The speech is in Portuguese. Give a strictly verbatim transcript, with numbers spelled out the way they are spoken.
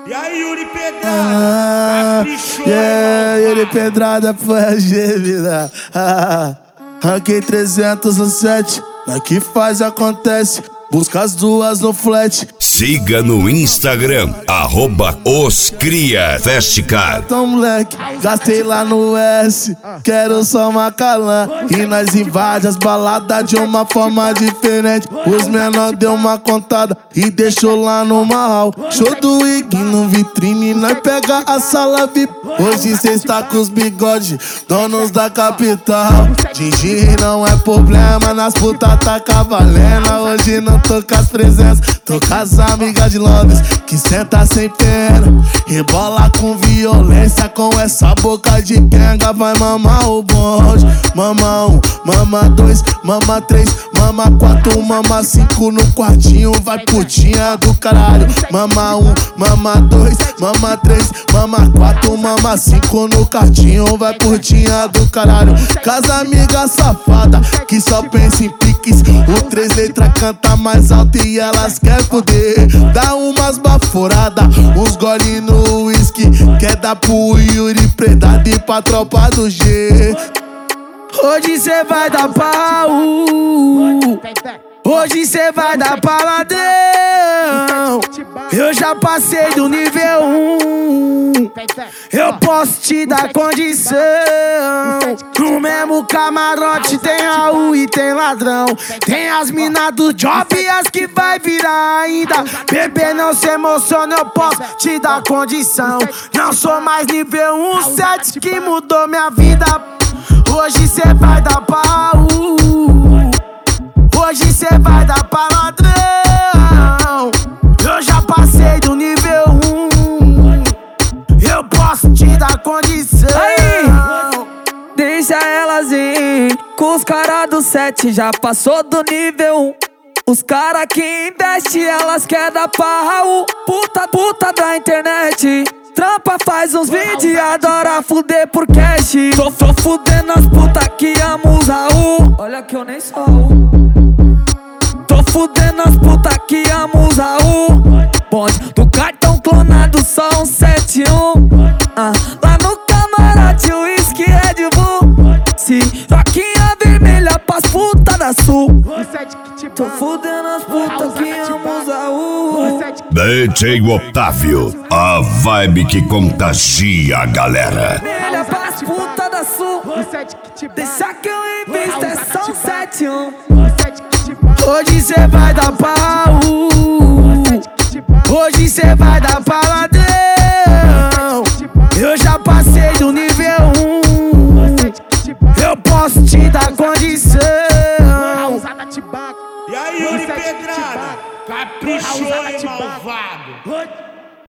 E aí, Yuri Pedrada? Ah, yeah, Yuri Pedrada foi a gêmea. Ah, ranquei trezentos no set. Aqui faz, acontece. Busca as duas no flat. Siga no Instagram, arroba oscria festcar. Então, moleque, gastei lá no S. Quero só uma calã. E nós invade as baladas de uma forma diferente. Os menor deu uma contada e deixou lá no hall. Show do Ig no vitrine, nós pega a sala V I P. Hoje cê está com os bigodes, donos da capital. Gigi não é problema, nas putas tá cavalena. Hoje não tô com as presenças, tô com as amigas de Londres que senta sem pena, rebola com violência, com essa boca de quenga. Vai mamar o bonde. Mama um, mama dois, mama três, mama quatro, mama cinco no quartinho. Vai putinha do caralho. Mama um, mama dois, mama três, mama quatro, mama cinco no quartinho. Vai putinha do caralho. Casa amiga safada que só pensa em piques. O três letras canta mais alto e elas quer poder. Dá umas baforadas, uns gole no whisky. Quer dar pro Yuri Pedrada e pra tropa do G. Hoje cê vai dar pau, hoje cê vai dar paladão. Eu já passei do nível um, eu posso te dar condição. No mesmo camarote tem Raul e tem ladrão. Tem as minas do job e as que vai virar ainda. Bebê, não se emociona, eu posso te dar condição. Não sou mais nível um, sete que mudou minha vida. Hoje cê vai dar pau, hoje cê vai dar pra ladrão. Eu já passei do nível um, eu posso te dar condição. Aí, deixa elas ir, com os caras do sete já passou do nível um. Os cara que investe, elas quer dar pra Raul. Puta, puta da internet, trampa, faz uns vídeos e adora fuder por cash. Tô, tô fudendo as puta que amo os Raul. Olha que eu nem sou Raul. Tô fudendo as puta que amo os Raul. Bonde do cartão clonado, só um sete um. Ah, lá no camarote o uísque Red Bull. Se roquinha vermelha pras puta da sul. Tô fudendo as putas que amo os Raul. D J Otávio, a vibe que contagia a galera. Vermelha pras puta da sul. Deixa que eu invisto, é só um sete um. Hoje cê vai dar pau, hoje cê vai dar pra ladrão. Eu já passei do nível um, eu posso te dar condição. E aí, Yuri Pedrada? Caprichou, hein, malvado?